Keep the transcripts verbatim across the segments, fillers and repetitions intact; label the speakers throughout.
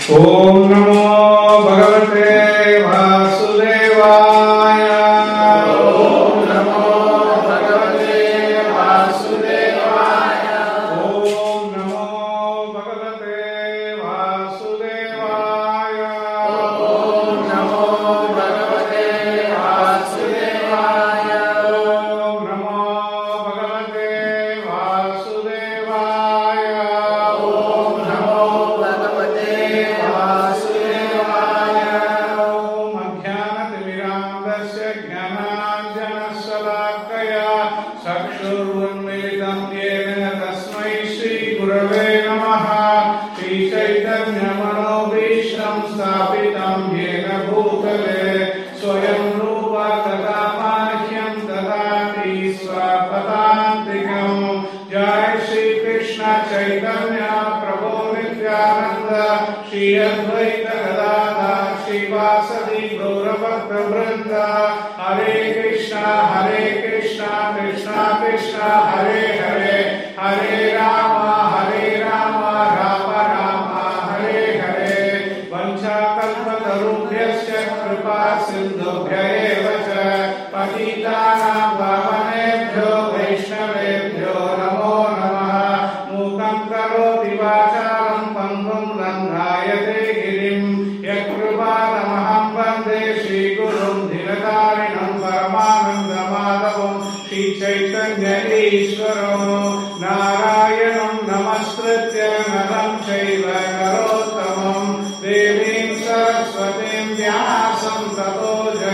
Speaker 1: ಓಂ ನಮೋ ಭಗವತೆ ವಾಸುದೇವಾಯ. ಓಂ ನಮೋ ಭಗವತೆ ವಾಸುದೇವಾಯ. ಓಂ ನಮೋ ಭಗವತೆ ವಾಸುದೇವಾಯ. ಓಂ ನಮೋ ಭಗವತೆ ವಾಸುದೇವಾಯ. ಓಂ ನಮೋ ಭಗವತೆ ವಾಸುದೇವಾಯ. ಓಂ ನಮೋ ಭಗವತೆ ವಾಸುದೇವಾಯ. ಓಂ ಅಜ್ಞಾನತಿಮಿರಾಂಧಸ್ಯ ಜ್ಞಾನಾಂಜನಶಲಾಕಯ ಚಕ್ಷುರುನ್ಮಿಲಿತಂ ಯೇನ ತಸ್ಮೈ ಶ್ರೀ ಗುರವೇ ನಮಃ. ಶ್ರೀ ಚೈತನ್ಯಮನೋಭೀಷ್ಟಂ ಸ್ಥಾಪಿತಂ ಯೇನ ಭೂತಲೆ ಸ್ವಯಂ ರೂಪ ತಥಾ ಮಾಹ್ಯಂ ದದಾತಿ ಸ್ವಪದಾಂತಿಕಂ. ಜಯ ಶ್ರೀ ಕೃಷ್ಣ ಚೈತನ್ಯ ಪ್ರಭು ನಿತ್ಯಾನಂದ ಶ್ರೀ ಅದ್ವೈತ ಗದಾಧರ ಶ್ರೀವಾಸದಿ ಗೌರಭಕ್ತ ವೃಂದ. ಹರೇ ಕೃಷ್ಣ ಹರೇ ಕೃಷ್ಣ ಕೃಷ್ಣ ಕೃಷ್ಣ ಹರೇ ಹರೇ. ಹರೇ ರಾಮ ಹರೇ ರಾಮ ರಾಮ ರಾಮ ಹರೇ ಹರೇ. ವಂಚಾಕಲ್ಪತರುಭ್ಯಶ್ಚ ಕೃಪಾ ಸಿಂಧುಭ್ಯ ಏವ ಚ ಪತಿತಾನಾಂ ಪಾವನೇಭ್ಯೋ ವೈಷ್ಣವೇಭ್ಯೋ ನಮೋ ನಮಃ. ಮೂಕಂ ಕರೋತಿ ವಾಚಾಲಂ ಪಂಗುಂ ಲಂಘಾಯತೆ ಗಿರಿಂ ಯತ್ಕೃಪಾತಮಹಂ ವಂದೇ ಶ್ರೀಗುರುಂ ದಿನತಾರಿಣಂ ಪರಮಾನಂದಮಾಧವಂ ಶ್ರೀ ಚೈತನ್ಯ ಈಶ್ವರಂ. ನಾರಾಯಣಂ ನಮಸ್ಕೃತ್ಯ ನರಂ ಚೈವ ನರೋತ್ತಮಂ ದೇವೀಂ ಸರಸ್ವತೀಂ ವ್ಯಾಸಂ ತತೋ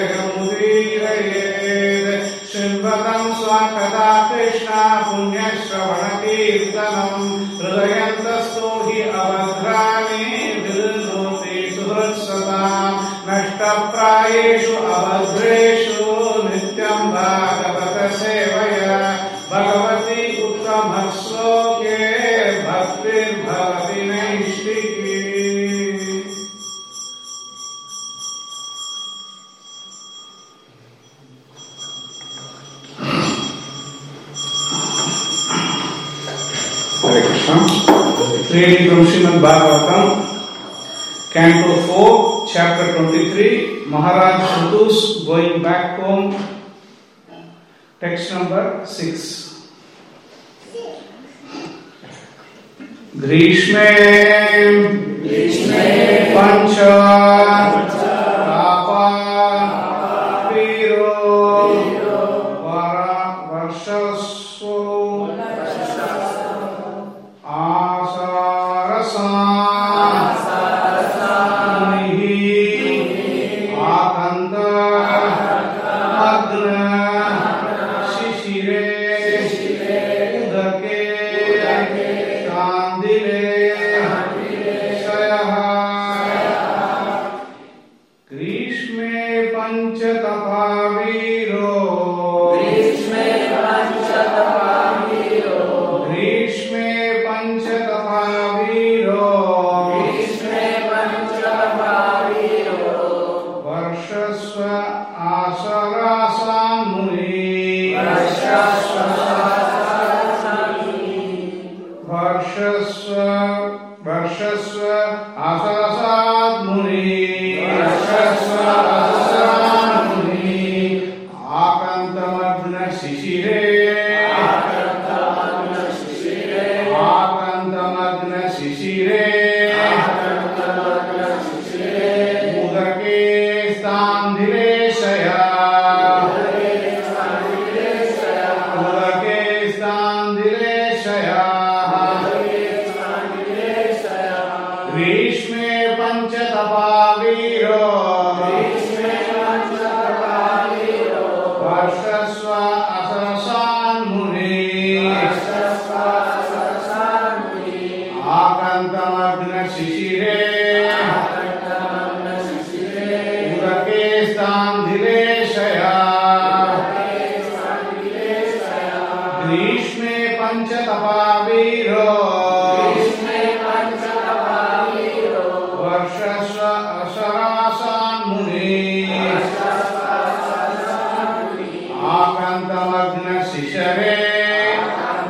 Speaker 1: ಜಯಮುದೀರಯೇತ್. ಶೃಣ್ವತಂ ಸ್ವಕಥಾ ಕೃಷ್ಣ ಪುಣ್ಯಶ್ರವಣಕೀರ್ತನಂ ಹೃದಯಂತಸ್ಥೋ ಹಿ ಅಭದ್ರಾಣಿ ವಿರುನೋತಿ ಸುಹೃತ್ಸತಾಂ. ನಷ್ಟಪ್ರಾಯೇಷು ಅಭದ್ರೇಷು ನಿತ್ಯಂ ಭಾಗವತ ಸೇವಯ. ಭಗವತಿ ಉತ್ತಮ ಶ್ಲೋಕೆ ಭಕ್ತಿರ್ಭವತಿ ನೈಷ್ಠಿಕಿ. Hare Krishna. Reading from Srimad Bhagavatam, Canto four, Chapter twenty-three, Maharaj Shrutus going back home, text number six. Grishme Grishme Pancha Tapa Viro Vara Varshasvo Asarasa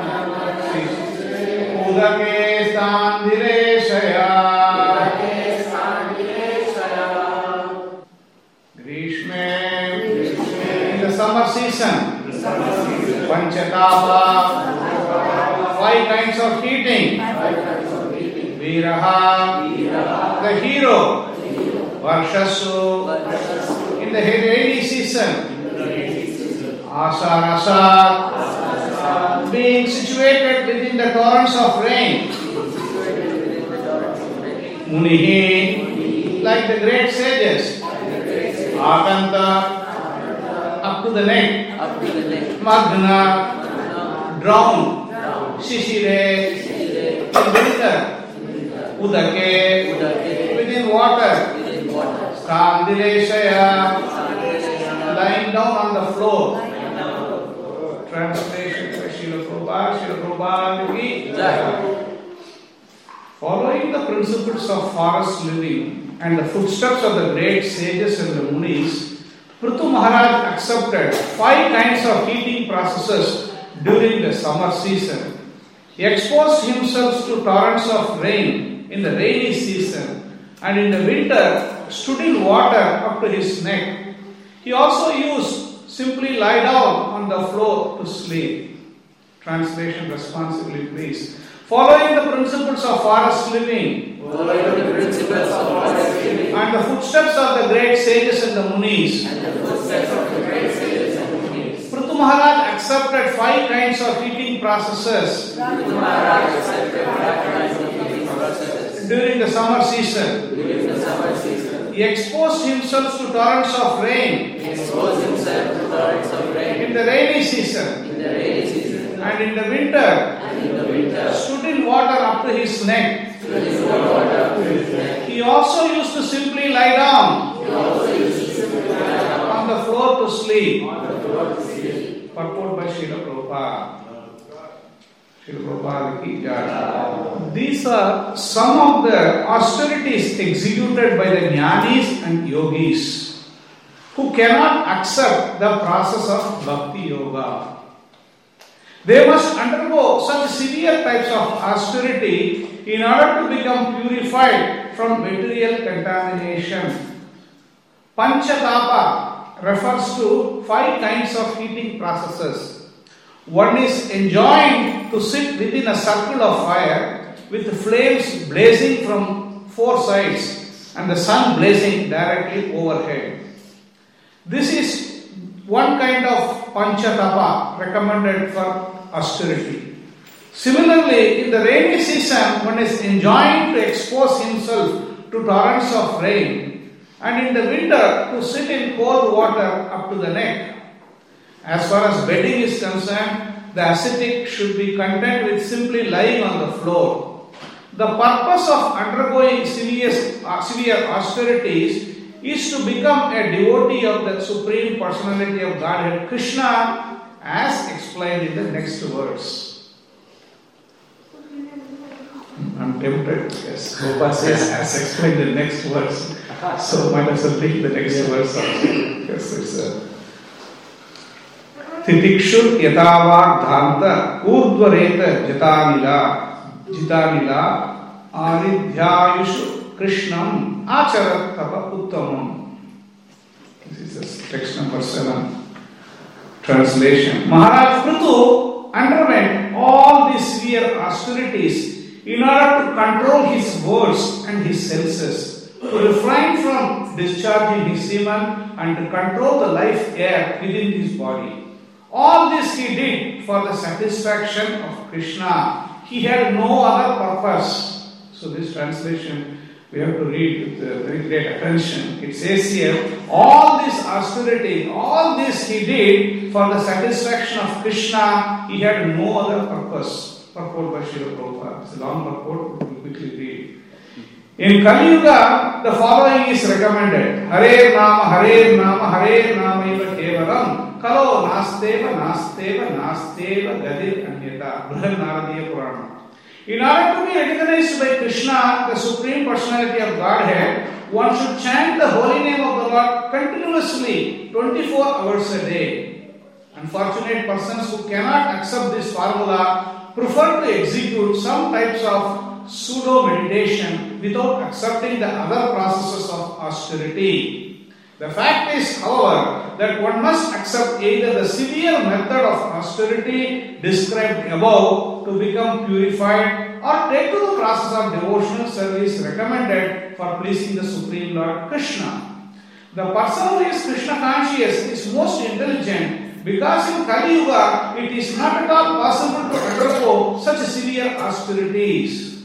Speaker 1: उदके स्थान season. Panchatapa. Five kinds of heating. Viraha. The hero. Varshasu. In the rainy season. Asarasa. Being situated within the torrents of rain. Munihi. Like the great sages. Akanta. Up to the neck. Magna. Drown. Shishire. In winter. Udake. Within water. Kandileshaya. Lying down on the floor. Translation by Srila Prabhupada. Srila Prabhupada ki jai. Following the principles of forest living and the footsteps of the great sages and the munis, Prithu Maharaj accepted five kinds of heating processes during the summer season. He exposed himself to torrents of rain in the rainy season, and in the winter stood in water up to his neck. He also used simply lie down on the floor to sleep. Translation responsibly, please. Following the principles of forest living,
Speaker 2: Following the principles of forest living
Speaker 1: and the footsteps of the great sages and the munis,
Speaker 2: and the footsteps of the great sages and munis,
Speaker 1: Prithu Maharaj accepted five kinds of heating processes
Speaker 2: Prithu Maharaj accepted five kinds of heating processes
Speaker 1: during the summer season.
Speaker 2: during the summer season.
Speaker 1: He exposed himself to torrents of rain
Speaker 2: He exposed himself to torrents of rain
Speaker 1: in the rainy season,
Speaker 2: in the rainy season,
Speaker 1: and in the winter
Speaker 2: and in the winter
Speaker 1: stood in water up to his neck.
Speaker 2: stood in water up to his neck.
Speaker 1: He also used to simply lie down
Speaker 2: He also used to simply lie down
Speaker 1: on the floor to sleep.
Speaker 2: on the floor to sleep.
Speaker 1: Purport by Srila Prabhupada. Srila Prabhupada ki jai. These are some of the austerities executed by the jnanis and yogis who cannot accept the process of bhakti yoga. They must undergo such severe types of austerity in order to become purified from material contamination. Panchatapa refers to five kinds of heating processes. One is enjoined to sit within a circle of fire with the flames blazing from four sides and the sun blazing directly overhead. This is one kind of panchatapa recommended for austerity. Similarly, in the rainy season, one is enjoined to expose himself to torrents of rain, and in the winter to sit in cold water up to the neck. As far as bedding is concerned, the ascetic should be content with simply lying on the floor. The purpose of undergoing severe, uh, severe austerities is to become a devotee of the Supreme Personality of Godhead, Krishna, as explained in the next verse. I'm tempted, yes. Prabhupada says, as explained in the next verse. So might as well read the next verse also. Yes, it's a Titikshur yatava dhanta urdvareta jatanila jitanila aridhyayushu krishnam acharat tapa uttamam. This is text number seven. Translation. Maharaj Prithu underwent all these severe austerities in order to control his words and his senses, to refrain from discharging his semen, and to control the life air within his body. All this he did for the satisfaction of Krishna. He had no other purpose. So this translation we have to read with very great attention. It says here, all this austerity, all this he did for the satisfaction of Krishna. He had no other purpose. Purport by Srila Prabhupada. It's a long purport, we will quickly read. In Kali Yuga, the following is recommended. Hare Nama, Hare Nama, Hare Nama eva kevalam. Kalo nasteva, nasteva, nasteva, gadir anyata. Brihad Naradiya Purana. In order to be recognized by Krishna, the Supreme Personality of Godhead, one should chant the holy name of the Lord continuously, twenty-four hours a day. Unfortunate persons who cannot accept this formula prefer to execute some types of pseudo meditation without accepting the other processes of austerity. The fact is, however, that one must accept either the severe method of austerity described above to become purified, or take to the process of devotional service recommended for pleasing the Supreme Lord Krishna. The person who is Krishna conscious is most intelligent, because in Kali Yuga it is not at all possible to undergo such severe austerities.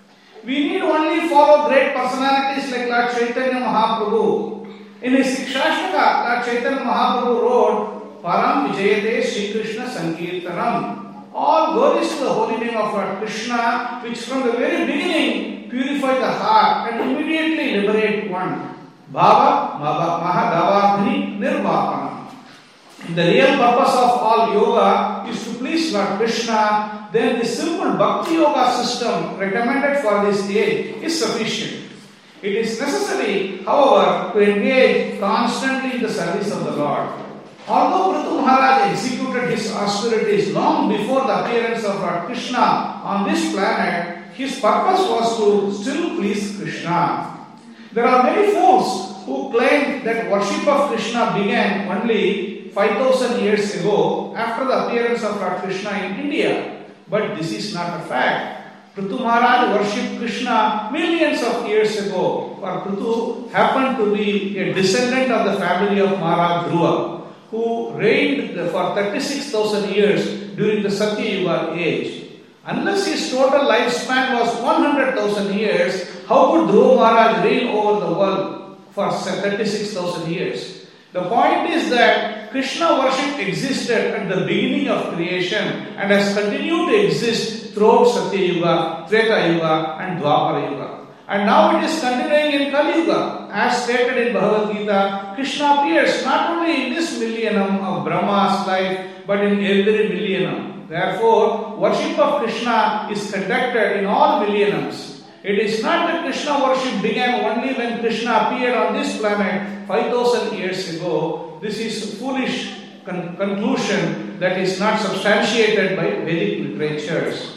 Speaker 1: We need only follow great personalities like Lord Chaitanya Mahaprabhu. In his Sikshashtaka, Lord Chaitanya Mahaprabhu wrote, Param Vijayate Shri Krishna Sankirtanam. All glories to the holy name of Lord Krishna, which from the very beginning purify the heart and immediately liberate one. Bhava Mahadavadhini Nirvapana. The real purpose of all yoga is to please Lord Krishna. Then the simple Bhakti Yoga system recommended for this age is sufficient. It is necessary, however, to engage constantly in the service of the Lord. Although Prithu Maharaj executed his austerities long before the appearance of Lord Krishna on this planet, his purpose was to still please Krishna. There are many fools who claim that worship of Krishna began only five thousand years ago after the appearance of Lord Krishna in India. But this is not a fact. Prithu Maharaj worshipped Krishna millions of years ago, for Prithu happened to be a descendant of the family of Maharaj Dhruva, who reigned for thirty-six thousand years during the Satya Yuga age. Unless his total lifespan was one hundred thousand years, how could Dhruva Maharaj reign over the world for thirty-six thousand years? The point is that Krishna worship existed at the beginning of creation and has continued to exist throughout Satya Yuga, Treta Yuga and Dwapara Yuga. And now it is continuing in Kali Yuga. As stated in Bhagavad Gita, Krishna appears not only in this millennium of Brahma's life, but in every millennium. Therefore, worship of Krishna is conducted in all millenniums. It is not that Krishna worship began only when Krishna appeared on this planet five thousand years ago. This is foolish con- conclusion that is not substantiated by Vedic literatures.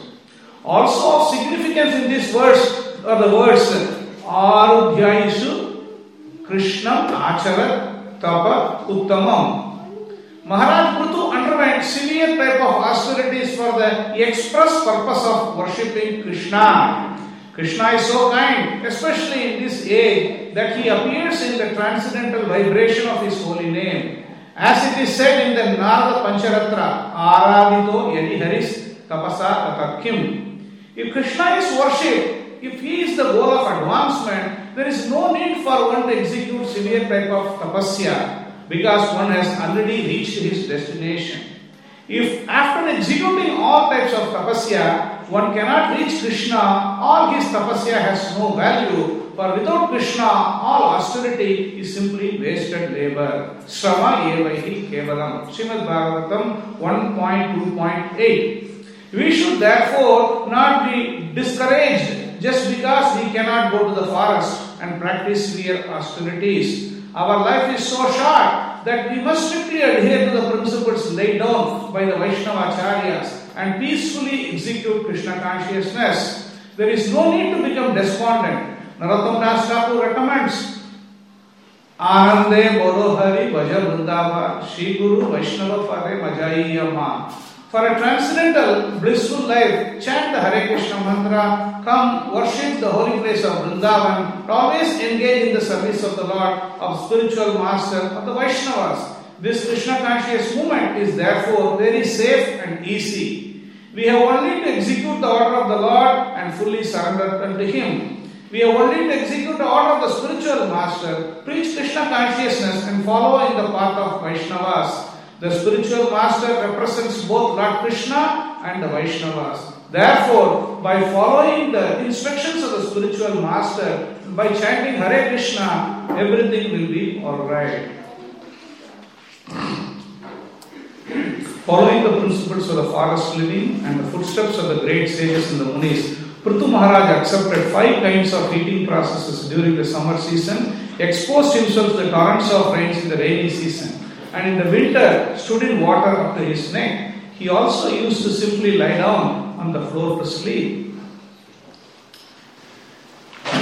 Speaker 1: Also of significance in this verse are the words Arudhyaisu Krishnam Acharat Tapa Uttamam. Maharaj Prithu underwent severe type of austerities for the express purpose of worshipping Krishna. Krishna is so kind, especially in this age, that he appears in the transcendental vibration of his holy name. As it is said in the Narada Pancharatra, Aradito Yadi Haris Tapasa Tatakim. If Krishna is worshipped, if he is the goal of advancement, there is no need for one to execute severe type of tapasya, because one has already reached his destination. If after executing all types of tapasya, one cannot reach Krishna, all his tapasya has no value, for without Krishna, all austerity is simply wasted labor. Srama evaihi kevalam. Srimad Bhagavatam one point two point eight. We should therefore not be discouraged just because we cannot go to the forest and practice severe austerities. Our life is so short that we must strictly adhere to the principles laid down by the Vaishnava Acharyas and peacefully execute Krishna consciousness. There is no need to become despondent. Narottam Das Thakur recommends Anande Bolo Hari Bhaja Vrindava Shri Guru Vaishnava Pade Majai Yama. For a transcendental, blissful life, chant the Hare Krishna mantra, come worship the holy place of Vrindavan, always engage in the service of the Lord, of spiritual master, of the Vaishnavas. This Krishna conscious movement is therefore very safe and easy. We have only to execute the order of the Lord and fully surrender unto Him. We have only to execute the order of the spiritual master, preach Krishna consciousness and follow in the path of Vaishnavas. The spiritual master represents both Lord Krishna and the Vaishnavas. Therefore, by following the instructions of the spiritual master, by chanting Hare Krishna, everything will be alright. Following the principles of the forest living and the footsteps of the great sages and the Munis, Prithu Maharaj accepted five kinds of eating processes during the summer season, exposed himself to the torrents of rains in the rainy season, and in the winter stood in water up to his neck. He also used to simply lie down on the floor to sleep.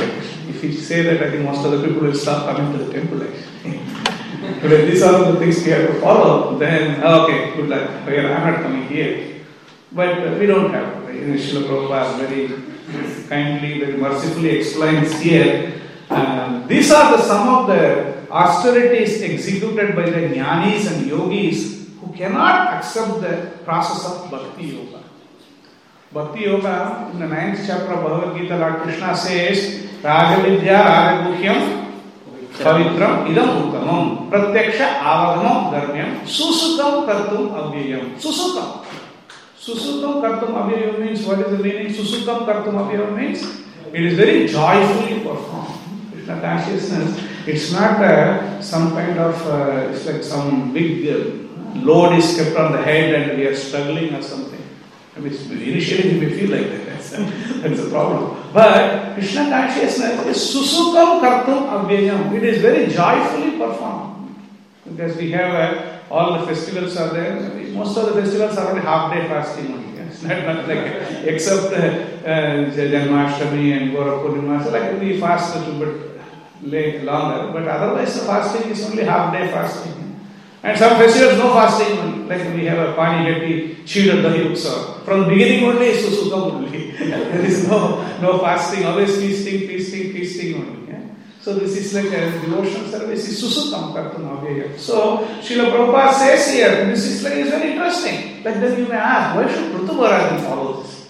Speaker 1: If you say that, I think most of the people will stop coming to the temple actually. But if these are the things we have to follow, then okay, good luck. I'm not coming here. But uh, we don't have. Srila Prabhupada very kindly, very mercifully explains here. Uh, these are the some of the austerities executed by the jnanis and yogis who cannot accept the process of bhakti yoga. Bhakti yoga, in the ninth chapter of Bhagavad Gita, Lord Krishna says, Raga Vidya Raga Guhyam Pavitram Idam Uttamam Pratyaksha Avagamam Dharmyam Susukam Kartum Avyayam. Susukam. Susukam Kartum Avyayam means, what is the meaning? Susukam Kartum Avyayam means it is very joyfully performed. Krishna consciousness, it's not uh, some kind of, uh, it's like some big uh, load is kept on the head and we are struggling or something. I mean, initially we may feel like that. That's, that's a problem. But Krishna consciousness is susukam kartum avyayam. It is very joyfully performed. Because we have uh, all the festivals are there. Most of the festivals are only half day fasting only. It's not, not like, except uh, uh, Janmashtami and Gaura Purnima. So like we fast a little bit late, longer. But otherwise the fasting is only half day fasting. And some festivals no fasting only. Like we have a Pani Gatti Chida Dahi Utsav. From the beginning only is Susukam only. There is no, no fasting, always feasting, feasting, feasting only. Yeah? So this is like a devotional service, is Susukam Kartum Avyayam. So Srila Prabhupada says here, this is like, it's very interesting. Like then you may ask, why should Prithu Maharaj follow this?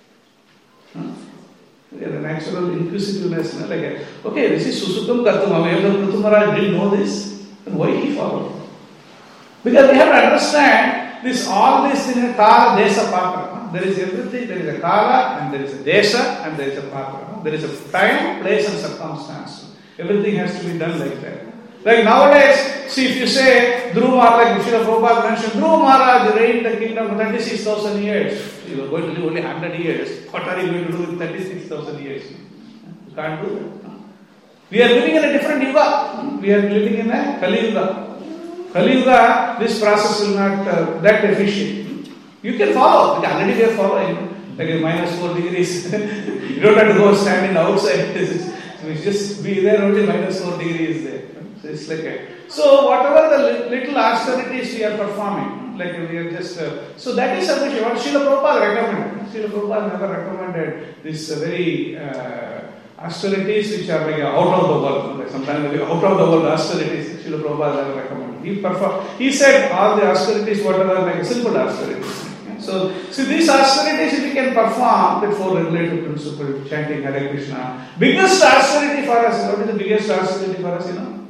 Speaker 1: Huh? Yeah, the natural inquisitiveness. Like, okay, this is Susukam Kartum Avyayam. Prithu Maharaj didn't know this, then why he followed? Because we have to understand this, all these things, Kala, Desa, Patra. There is everything, there is a Kala, and there is a Desa, and there is a Patra. There is a time, place, and circumstance. Everything has to be done like that. Like nowadays, see if you say, Dhruva Maharaj, like Srila Prabhupada mentioned, Dhruva Maharaj reigned the kingdom for thirty-six thousand years. You are going to live only one hundred years. What are you going to do with thirty-six thousand years? You can't do that. We are living in a different yuga. We are living in a Kali Yuga. Kali Yuga, this process will not uh, that efficient. You can follow, like already we are following, like a minus four degrees. You don't have to go standing outside. We just be there, only minus four degrees there. So it's like a, so whatever the little austerities we are performing, like we are just, uh, so that is something what Srila Prabhupada recommended. Srila Prabhupada never recommended this uh, very uh, austerities which are like out of the world. Like sometimes like out of the world austerities, Srila Prabhupada never recommended. He performed, he said all the austerities, whatever, like simple austerities. So, see these austerities if we can perform the four regulative principles, chanting Hare Krishna. Biggest austerity for us, what is the biggest austerity for us, you know?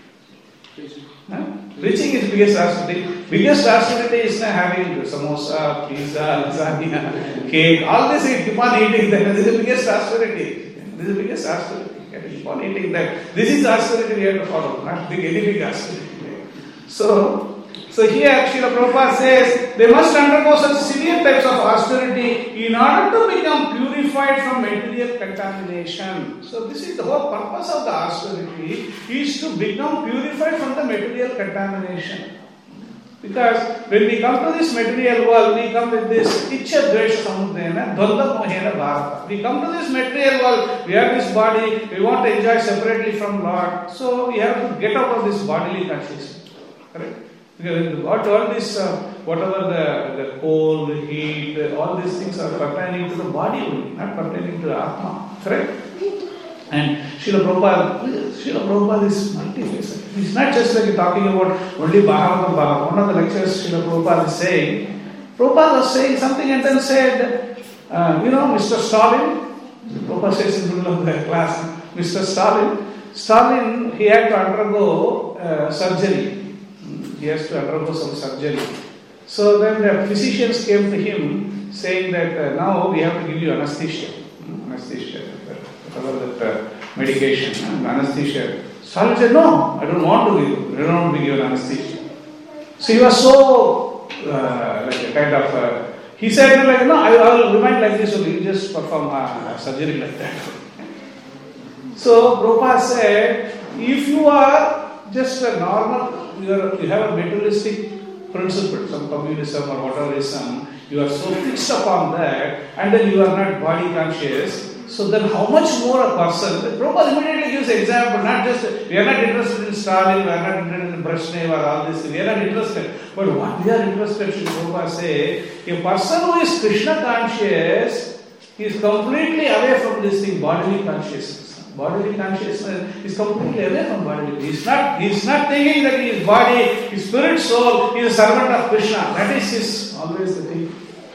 Speaker 1: Huh? Reaching is biggest austerity. Biggest austerity is not having samosa, pizza, lasagna, cake, all this you keep on eating that. This is the biggest austerity. This is the biggest austerity. You keep on eating that. This is austerity we have to follow, not big, any big austerity. So, So here Srila Prabhupada says they must undergo such severe types of austerity in order to become purified from material contamination. So this is the whole purpose of the austerity, is to become purified from the material contamination. Because when we come to this material world, we come with this Ichha Dvesha Samudena, Dvanda Mohena Bharata. We come to this material world, we have this body, we want to enjoy separately from Lord. So we have to get out of this bodily consciousness. Correct? Because what all this, uh, whatever the, the cold, the heat, uh, all these things are pertaining to the body only, not pertaining to the Atma. Correct? And Srila Prabhupada, Srila Prabhupada is multifaceted. He's not just like talking about only Bhagavatam Bhagavatam. One of the lectures Srila Prabhupada is saying, Prabhupada was saying something and then said, uh, you know, Mister Stalin, Prabhupada says in the middle of the class, Mister Stalin, Stalin, he had to undergo uh, surgery. He has to undergo some surgery. So then the physicians came to him saying that uh, now we have to give you anesthesia. Anesthesia, whatever that uh, medication, uh, anesthesia. Stalin said, no, I don't want to give you. I don't want to give you an anesthesia. So he was so, uh, like a kind of, uh, he said, like, no, I will remind like this, so you just perform uh, surgery like that. So Prabhupada said, if you are just a normal, you, are, you have a materialistic principle, some communism or whateverism, you are so fixed upon that, and then you are not body conscious, So then how much more a person, Prabhupada immediately gives an example, not just, we are not interested in Stalin, we are not interested in Brezhnev or all this, we are not interested. But what we are interested, Srila Prabhupada say, a person who is Krishna conscious, he is completely away from this thing, bodily consciousness. Bodily consciousness is completely away from bodily. He is not, he is not thinking that his body, his spirit, soul, he is a servant of Krishna. That is his, always the thing.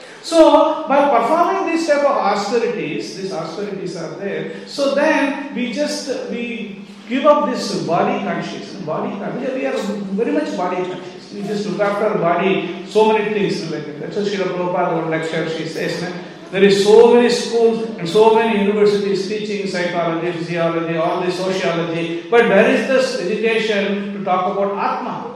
Speaker 1: So, by performing this type of austerities, these austerities are there, so then we just, we give up this body consciousness. Body consciousness, we are very much body conscious. We just look after our body, so many things like that. That's what Srila Prabhupada, one lecture, she says, there is so many schools and so many universities teaching psychology, physiology, all this sociology, but there is this education to talk about Atma.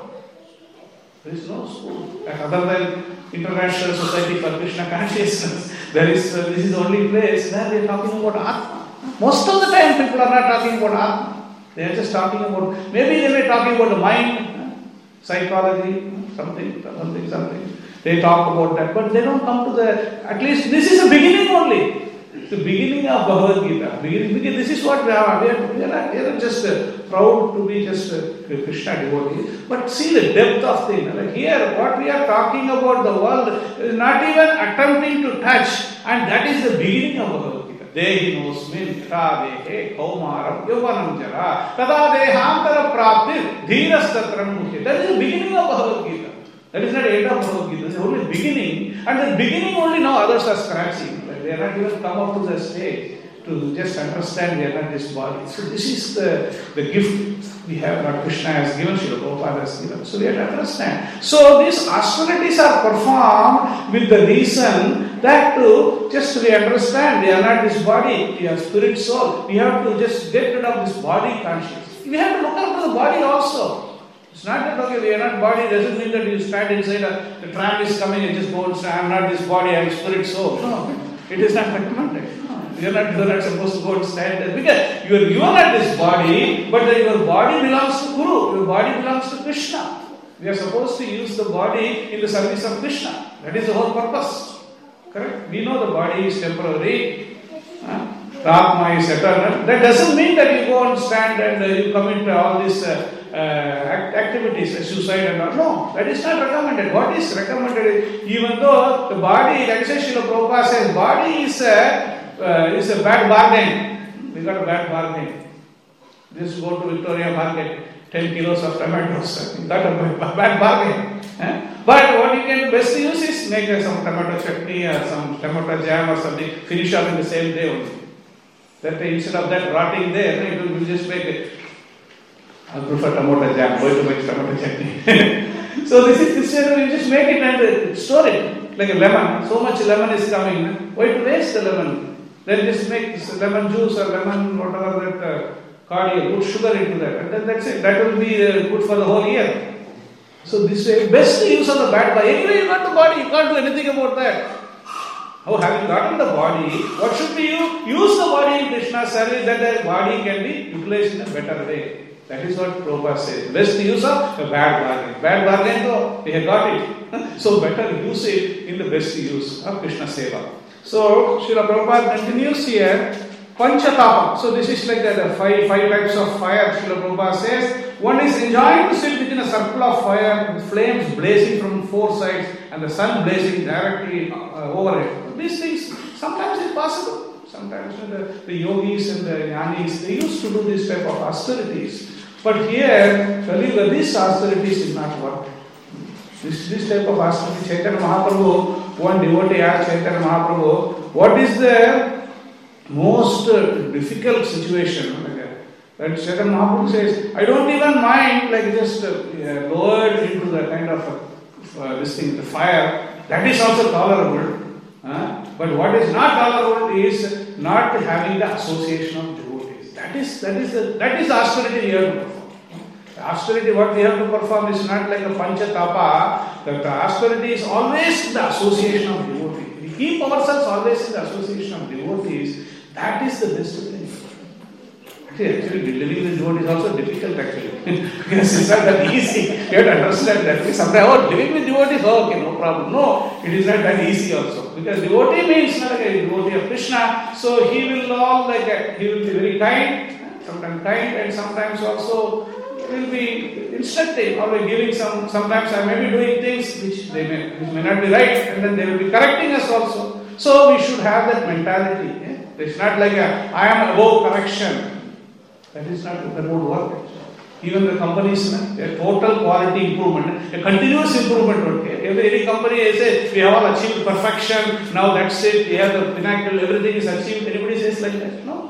Speaker 1: There is no school. Other than International Society for Krishna Consciousness, there is, uh, this is the only place where they are talking about Atma. Most of the time people are not talking about Atma. They are just talking about, maybe they may be talking about the mind, psychology, something, something, something. They talk about that, but they don't come to the, at least this is the beginning only. The beginning of Bhagavad Gita. Beginning, because this is what we are. We are, we are, not, we are just uh, proud to be just uh, Krishna devotees. But see the depth of things. Like here, what we are talking about the world is not even attempting to touch. And that is the beginning of Bhagavad Gita. Dehi nosmin yatha dehe kaumaram yovanam jara tada dehantara praptir dhirastatram mukhe. That is the beginning of Bhagavad Gita. That is not the end of Bhagavad Gita. That is only beginning. And the beginning only now others are scratching. They are not even come up to the stage to just understand they are not this body. So this is the, the gift we have, Lord Krishna has given, Srila Prabhupada has given. So we have to understand. So these austerities are performed with the reason that to just we understand they are not this body, we are spirit, soul. We have to just get rid of this body consciousness. We have to look after the body also. It's not that, okay, we are not body, doesn't mean that you stand inside, a, the tram is coming and just go and say, I am not this body, I am spirit, soul. No. It is not recommended. No, you are not, you are not supposed to go and stand there. Because you are, you are not this body, but the, your body belongs to Guru. Your body belongs to Krishna. We are supposed to use the body in the service of Krishna. That is the whole purpose. Correct? We know the body is temporary. Uh, the Atma is eternal. That doesn't mean that you go and stand and uh, you commit all these uh, uh, act- activities, uh, suicide and all. No, that is not recommended. What is recommended, even though the body, like I said, Srila Prabhupada says, body is a, uh, is a bad bargain. We got a bad bargain. Just go to Victoria Market, ten kilos of tomatoes. You got a bad bargain. Eh? But what you can best use is make uh, some tomato chutney or some tomato jam or something, finish up in the same day only. That instead of that rotting there, it will just make it. I prefer tomato jam, why to make tomato chutney? So this is this way, you just make it and store it like a lemon. So much lemon is coming. Why to waste the lemon? Then just make lemon juice or lemon whatever that uh, cordial, put sugar into that, and then that's it. That will be uh, good for the whole year. So this way, best use of the bad body. Anyway, you got the body, you can't do anything about that. How having gotten the body, what should be you? Use the body in Krishna's service that the body can be utilized in a better way. That is what Prabhupada says. Best use of the bad bargain. Bad bargain though, we have got it. So better use it in the best use of Krishna Seva. So Srila Prabhupada continues here. Panchatapa. So this is like the, the five, five types of fire. Srila Prabhupada says. One is enjoying to sit within a circle of fire with flames blazing from four sides and the sun blazing directly uh, over it. These things, sometimes it's possible. Sometimes you know, the, the yogis and the jnanis, they used to do this type of austerities. But here, Kaliuga, these austerities is not work. This, this type of austerity, Chaitanya Mahaprabhu, one devotee asked Chaitanya Mahaprabhu, what is the most uh, difficult situation? That Chaitanya Mahaprabhu says, I don't even mind like just uh, uh, lowered into the kind of uh, uh, this thing, the fire. That is also tolerable. Uh, but what is not tolerable is not having the association of devotees. That is that is the that is the austerity you have to perform. The austerity what we have to perform is not like a panchatapa. That the austerity is always the association of devotees. We keep ourselves always in the association of devotees. That is the best thing. Actually, living with devotee is also difficult actually. Because it's not that easy. You have to understand that. Sometimes, oh, living with devotees, oh, okay, no problem. No, it is not that easy also. Because devotee means not like a devotee of Krishna. So he will all like a, he will be very kind, sometimes kind, and sometimes also he will be instructing or giving some. Sometimes I may be doing things which they may, which may not be right, and then they will be correcting us also. So we should have that mentality. Eh? It's not like a, I am above correction. That is not, that won't work actually. Even the companies, a total quality improvement, a continuous improvement. Okay? Every, every company says, we have all achieved perfection, now that's it, we have the pinnacle, everything is achieved. Anybody says like that? No.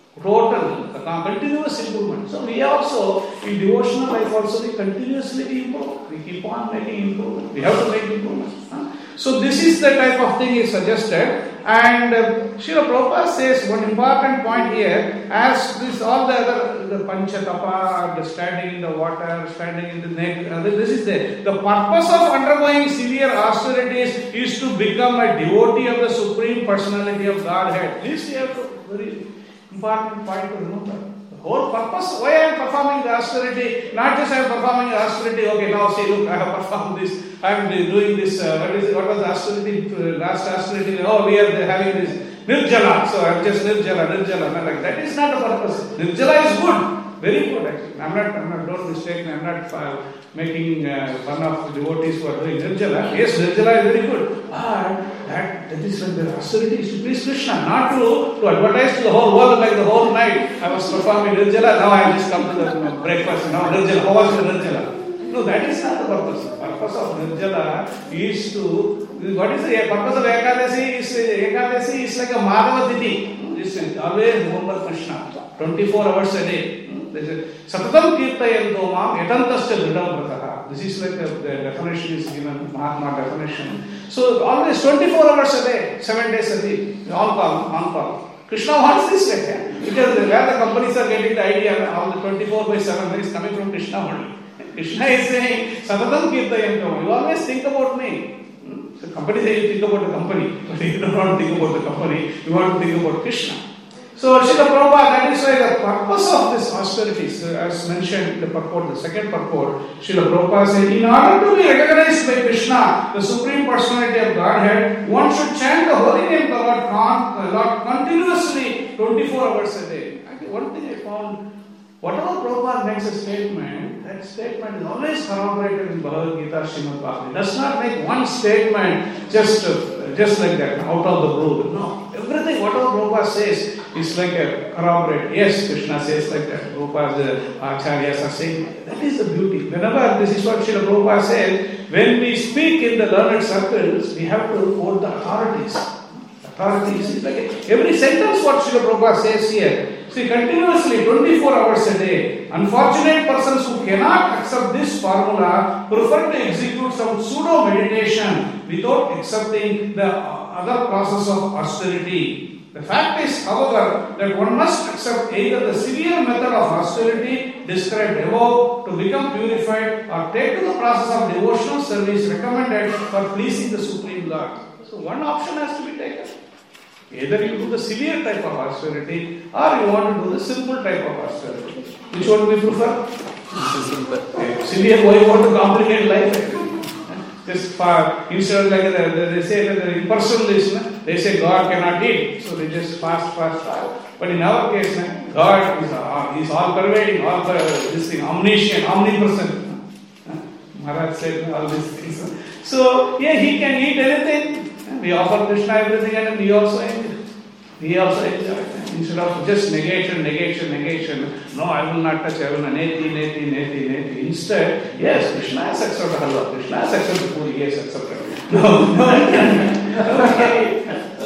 Speaker 1: Total, continuous improvement. So we also, in devotional life also, we continuously improve. We keep on making improvement. We have to make improvements. Huh? So this is the type of thing is suggested. And uh, Srila Prabhupada says one important point here, as this all the other, the Panchatapa, the standing in the water, standing in the neck, uh, this is there. The purpose of undergoing severe austerities is to become a devotee of the Supreme Personality of Godhead. This you have to, very important point to remember. The whole purpose, why I am performing the austerity, not just I am performing the austerity, okay, now see, look, I have performed this, I am doing this, uh, what is it, what was the austerity, last austerity, oh, we are having this Nirjala, so I am just Nirjala, Nirjala, not like that. Is not the purpose. Nirjala is good, very good actually. I am not, I am not, don't mistake me, I am not uh, making uh, fun of devotees who are doing Nirjala. Yes, Nirjala is very good, but that, that is when the austerity is to please Krishna, not to, to advertise to the whole world like the whole night. I was performing Nirjala, now I just come to the you know, breakfast, now Nirjala, how was the Nirjala? No, that is not the purpose. The purpose of Nirjala is to, what is the purpose of Ekadasi? Is, Ekadasi is like a Madhava Tithi. Listen, always remember Krishna, twenty-four hours a day. Satatam Kirtayanto Mam Yatantascha Dridam Vrataha. This is like the, the definition is given, Mahatma definition. So always twenty-four hours a day, seven days a week, on call, on call. Krishna wants this like that. Because where the companies are getting the idea, all the twenty-four by seven is coming from Krishna only. Krishna is saying, Satatam Kirtayanto, you always think about me. So company says you think about the company, but you don't want to think about the company, you want to think about Krishna. So Srila Prabhupada, that is why the purpose of this austerities, uh, as mentioned, the purport, the second purport, Srila Prabhupada said, in order to be recognized by Krishna, the Supreme Personality of Godhead, one should chant the holy name of Lord, uh, Lord continuously, twenty-four hours a day. Actually, one thing I found, whatever Prabhupada makes a statement, that statement is always corroborated in Bhagavad Gita, Srimad Bhagavatam. It does not make one statement just, uh, just like that, out of the blue. No. Everything, whatever Prabhupada says, is like a corroborate. Yes, Krishna says like that. Prabhupada's acharyas are saying. That is the beauty. Whenever, this is what Srila Prabhupada said, when we speak in the learned circles, we have to quote the authorities. Authorities is like a, every sentence what Srila Prabhupada says here. See, continuously, twenty-four hours a day. Unfortunate persons who cannot accept this formula prefer to execute some pseudo meditation without accepting the other process of austerity. The fact is, however, that one must accept either the severe method of austerity described above to become purified or take to the process of devotional service recommended for pleasing the Supreme Lord. So one option has to be taken. Either you do the severe type of austerity or you want to do the simple type of austerity. Which one do we prefer?
Speaker 2: Simple.
Speaker 1: Severe, why you want to complicate life? Just for, instead of like the, they say that the impersonalists, they say God cannot eat, so they just fast, fast, fast. But in our case, God is uh, is all pervading, all uh, this thing, omniscient, omnipresent. Maharaj said all these things. So, yeah, he can eat anything. We offer Krishna everything and we also enjoy. We also enjoy. Instead of just negation, negation, negation. No, I will not touch, I will not. Neti, neti, neti, neti. Instead, yes, Krishna has accepted halwa. Krishna has accepted puri. Yes, accepted. No, no, okay.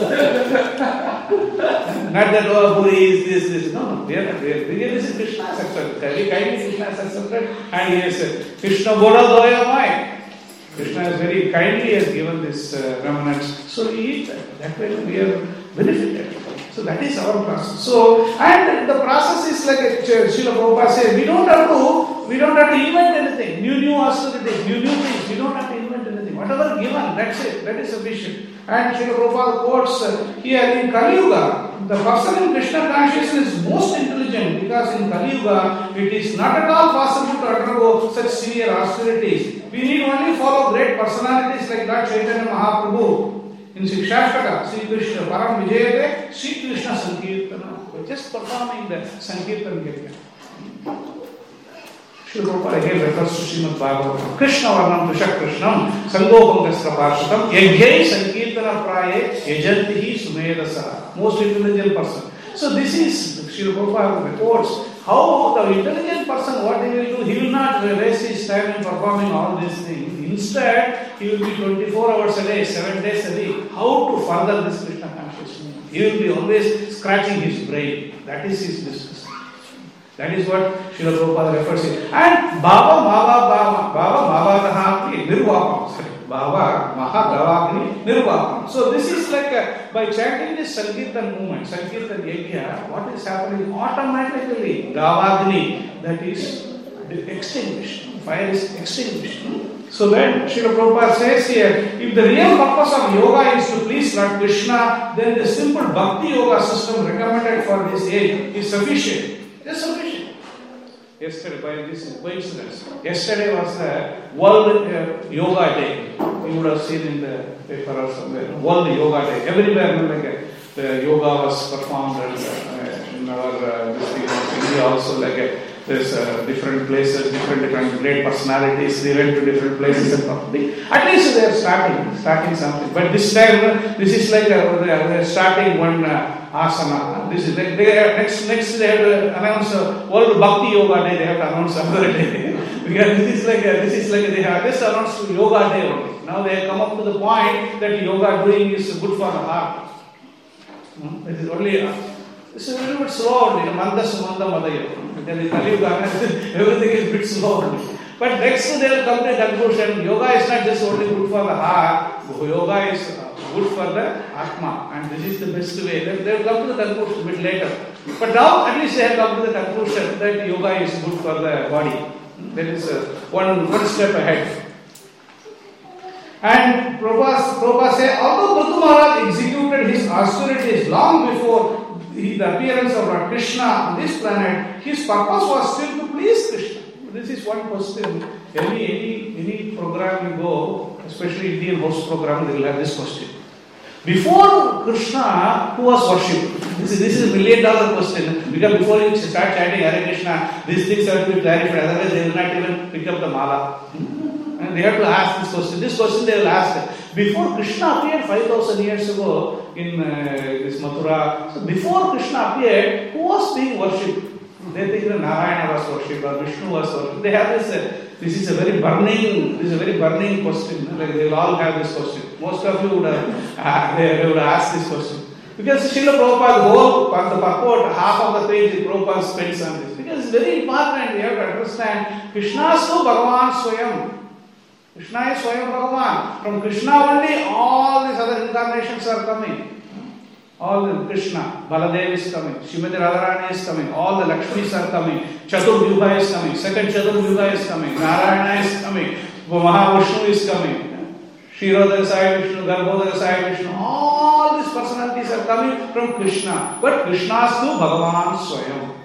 Speaker 1: Not that, oh, puri is this, this. No, no, we are not. We are, this is Krishna has accepted. Very kindly Krishna has accepted. And he said, Krishna Boda Doya Mai. Krishna has very kindly has given this uh, remnants. So we eat that. That way we are benefited. So that is our process. So, and the process is like a, Srila Prabhupada says, we don't have to, we don't have to invent anything. New, new austerities, new, new things. We don't have to invent anything. Whatever given, that's it. That is sufficient. And Srila Prabhupada quotes uh, here in Kali Yuga, the person in Krishna consciousness is most intelligent because because in Kali Yuga it is not at all possible to undergo such severe austerities. We need only follow great personalities like Lord Chaitanya Mahaprabhu. In Shikshashtaka, Sri Krishna Param Vijayate, Sri Krishna Sankirtana. We're just performing the Sankirtan Kirtan. Srila Prabhupada again refers to Srimad Bhagavatam. Krishna Varnam Krishna Krishnam, Sangopam Kastra Parshatam, Yagyai Sankirtana Praye, Yajantihi Sumedasa. Most intelligent person. So this is, Srila Prabhupada reports, how the intelligent person, what he will do, he will not waste his time in performing all these things. Instead, he will be twenty-four hours a day, seven days a week. How to further this Krishna consciousness? He will be always scratching his brain. That is his business. That is what Srila Prabhupada refers to. And Baba Baba Baba Baba Bhavadaha Nirvapam. Sorry. Baba Mahagavagni Nirvapam. So this is like a, by chanting this Sankirtan movement, Sankirtan Yajna, what is happening? Automatically Gavagni, that is extinguished. Fire is extinguished. So then Srila Prabhupada says here, if the real purpose of yoga is to please Lord Krishna, then the simple bhakti yoga system recommended for this age is sufficient. It is sufficient. Yesterday, by this is coincidence, yesterday was the World uh, Yoga Day. You would have seen in the paper or somewhere. World Yoga Day. Everywhere, like uh, the yoga was performed and, uh, in our uh, this India also, like uh, there's uh, different places, different different great personalities. They went to different places and probably at least they are starting, starting something. But this time, uh, this is like uh, they are starting one uh, asana. This is like they are, next next they have to announce uh, World Bhakti Yoga Day. They have to announce another day because this is like a, this is like a, they have just announced Yoga Day only. Now they have come up to the point that yoga doing is good for the heart. Hmm? This is only. Uh, It's a little bit slow, you know, Manda Sumanda Madaya. Because in Kali Yuga, everything is a bit slow. But next they will come to the conclusion, yoga is not just only good for the heart, yoga is good for the Atma. And this is the best way. They will come to the conclusion a bit later. But now at least they have come to the conclusion that yoga is good for the body. That is uh, one, one step ahead. And Prabhupada, Prabhupada said, although Prithu Maharaj executed his austerities long before the appearance of Lord Krishna on this planet, his purpose was still to please Krishna. This is one question. Any any any program you go, especially Indian host program, they will have this question. Before Krishna, who was worshipped? This is this is a million dollar question. Because before you start chanting Hare Krishna, these things have to be clarified. Otherwise, they will not even pick up the mala. And they have to ask this question. This question they will ask. Before Krishna appeared five thousand years ago in uh, this Mathura, so before Krishna appeared, who was being worshipped? They think that Narayana was worshipped or Vishnu was worshipped. They have this. Uh, this is a very burning. This is a very burning question. Like they will all have this question. Most of you would have. Uh, they, they would ask this question because Srila Prabhupada whole the purport, half of the page Prabhupada spends on this because it's very important. We have to understand Krishna is so Bhagavan Swayam. Krishna is Swayam Bhagavan. From Krishna only all these other incarnations are coming. All the Krishna, Baladev is coming, Srimati Radharani is coming, all the Lakshmis are coming, Chaturvyuha is coming, second Chaturvyuha is coming, Narayana is coming, Mahavishnu is coming, Kshirodhara Sai Vishnu, Garbhodhara Sai Vishnu, all these personalities are coming from Krishna. But Krishna is to Bhagavan Swayam.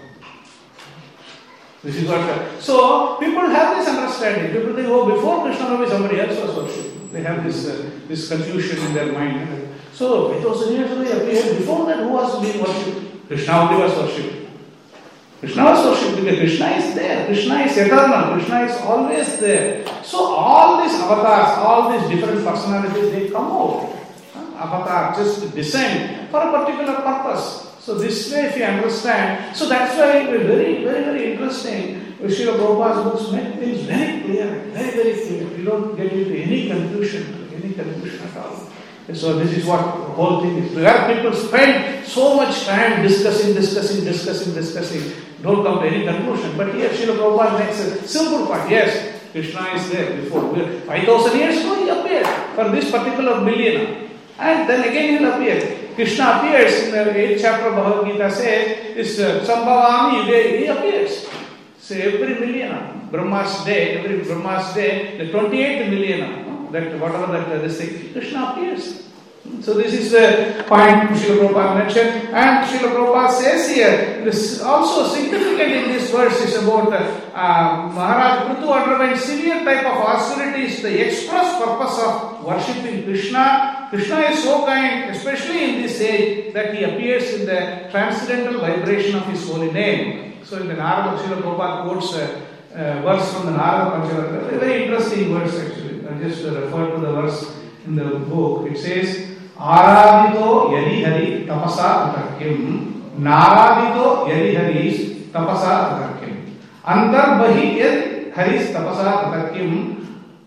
Speaker 1: This is what. So people have this understanding. People think, oh, before Krishna, maybe somebody else was worshipped. They have this uh, this confusion in their mind. So it was years ago he appeared. Before that, who was being worshipped? Krishna only was worshipped. Krishna was worshipped because Krishna is there. Krishna is eternal. Krishna is always there. So all these avatars, all these different personalities, they come out. Avatar just descend for a particular purpose. So this way, if you understand, so that's why it is very, very, very interesting. Srila Prabhupada's books make things very clear, very, very clear. You don't get into any confusion, any confusion at all. So this is what the whole thing is. Where people spend so much time discussing, discussing, discussing, discussing, don't come to any conclusion. But here Srila Prabhupada makes a simple point. Yes, Krishna is there before. five thousand years ago he appeared for this particular millennium. And then again he will appear. Krishna appears in the eighth chapter of Bhagavad Gita says, is uh, Sambhavami Yuge, he appears. So every millennium, Brahma's day, every Brahma's day, the twenty-eighth millennium, that whatever that uh, this thing, Krishna appears. So this is the point Srila Prabhupada mentioned, and Srila Prabhupada says here, this also significant in this verse is about uh, Maharaj Prithu underwent severe type of austerities, the express purpose of worshipping Krishna. Krishna is so kind, especially in this age, that he appears in the transcendental vibration of his holy name. So in the Narada, Srila Prabhupada quotes a uh, verse from the Narada Pancharatra, a very interesting verse actually. I just refer to the verse in the book. It says, Aradito yadi hari tapasa tatarkim, Naradito yadi haris tapasa tatarkim, Antar bahi yadi haris tapasa tatarkim,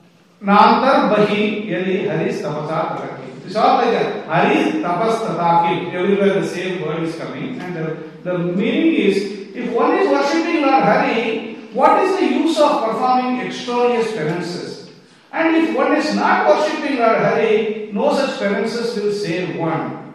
Speaker 1: Nantar bahi yadi haris tapasa tatarkim. It's all like that. Haris tapas tatarkim. Everywhere the same word is coming. And the, the meaning is, if one is worshipping Lord Hari, what is the use of performing extraneous penances? And if one is not worshipping Lord Hari, no such penances will save one.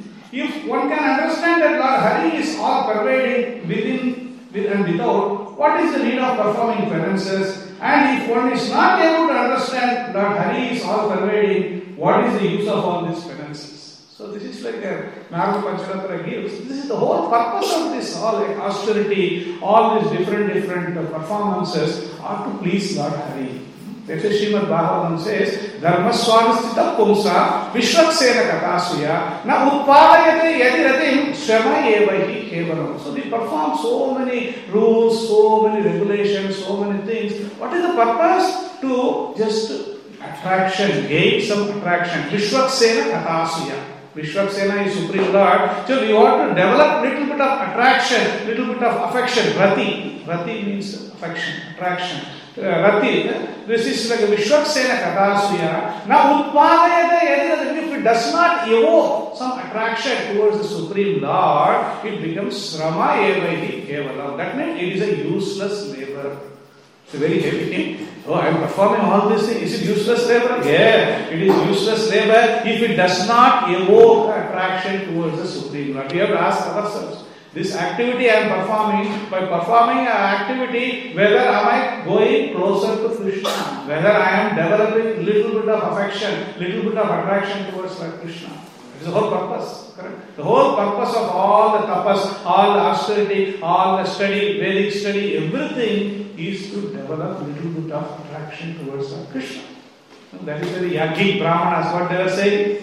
Speaker 1: If one can understand that Lord Hari is all pervading within and without, what is the need of performing penances? And if one is not able to understand Lord Hari is all pervading, what is the use of all these penances? So this is like a Narada Pancharatra gives. This is the whole purpose of this, all like austerity, all these different different performances are to please Lord Hari. That's why Srimad Bhagavatam says, Dharma Swadhisthita Pumsa Vishwaksena Katasuya Na Utpadayate Yadiratim Shama Evahi Kevalam. So they perform so many rules, so many regulations, so many things. What is the purpose? To just attraction, gain some attraction. Vishwaksena Katasuya. Vishwaksena is Supreme Lord. So we want to develop little bit of attraction, little bit of affection. Rati. Rati means affection, attraction. Uh, Rati, this is like a Vishwaksena Katasuya. Now, Utpadayata Yadiratim, if it does not evoke some attraction towards the Supreme Lord, it becomes Srama Evahi Kevalam. That means it is a useless labor. It's a very heavy thing. Oh, I am performing all this thing. Is it useless labor? Yeah, it is useless labor if it does not evoke attraction towards the Supreme Lord. We have to ask ourselves. This activity I am performing, by performing an activity, whether am I going closer to Krishna, whether I am developing little bit of affection, little bit of attraction towards Krishna. That is the whole purpose. Correct? The whole purpose of all the tapas, all the austerity, all the study, Vedic study, everything is to develop little bit of attraction towards Krishna. That is the Yajnik Brahmanas, what they are saying.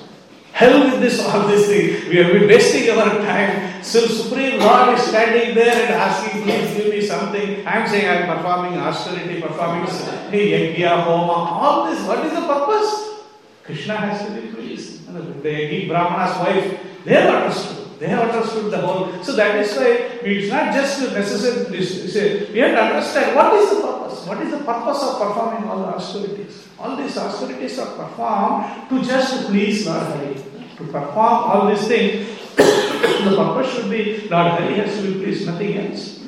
Speaker 1: Hell with this, all this thing. We have been wasting our time. So Supreme Lord is standing there and asking, please give me something. I am saying I am performing austerity, performing yajna, homa, all this. What is the purpose? Krishna has to be pleased. The Yajnik Brahmana's wife, they have understood. They have understood the whole. So that is why it's not just necessary. We have to understand what is the purpose. What is the purpose of performing all the austerities? All these austerities are performed to just please Lord Hari. To perform all these things, the purpose should be Lord Hari has to be pleased, nothing else.